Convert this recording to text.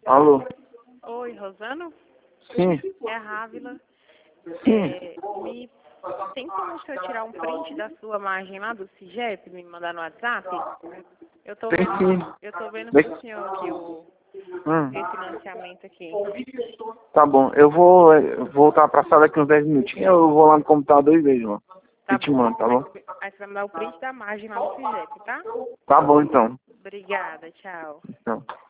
Alô? Oi, Rosano? Sim. É a Rávila. Sim. Tem como o senhor tirar um print da sua margem lá do CIGEP e me mandar no WhatsApp? Eu tô Tem vendo, sim. eu tô vendo Tem- pro senhor aqui o Hum. refinanciamento aqui. Tá bom. Eu vou voltar pra sala daqui uns 10 minutinhos. Eu vou lá no computador e vejo lá. Tá E te bom. mando, tá bom? Aí você vai me dar o print da margem lá do CIGEP, tá? Tá bom então. Obrigada, tchau. Então.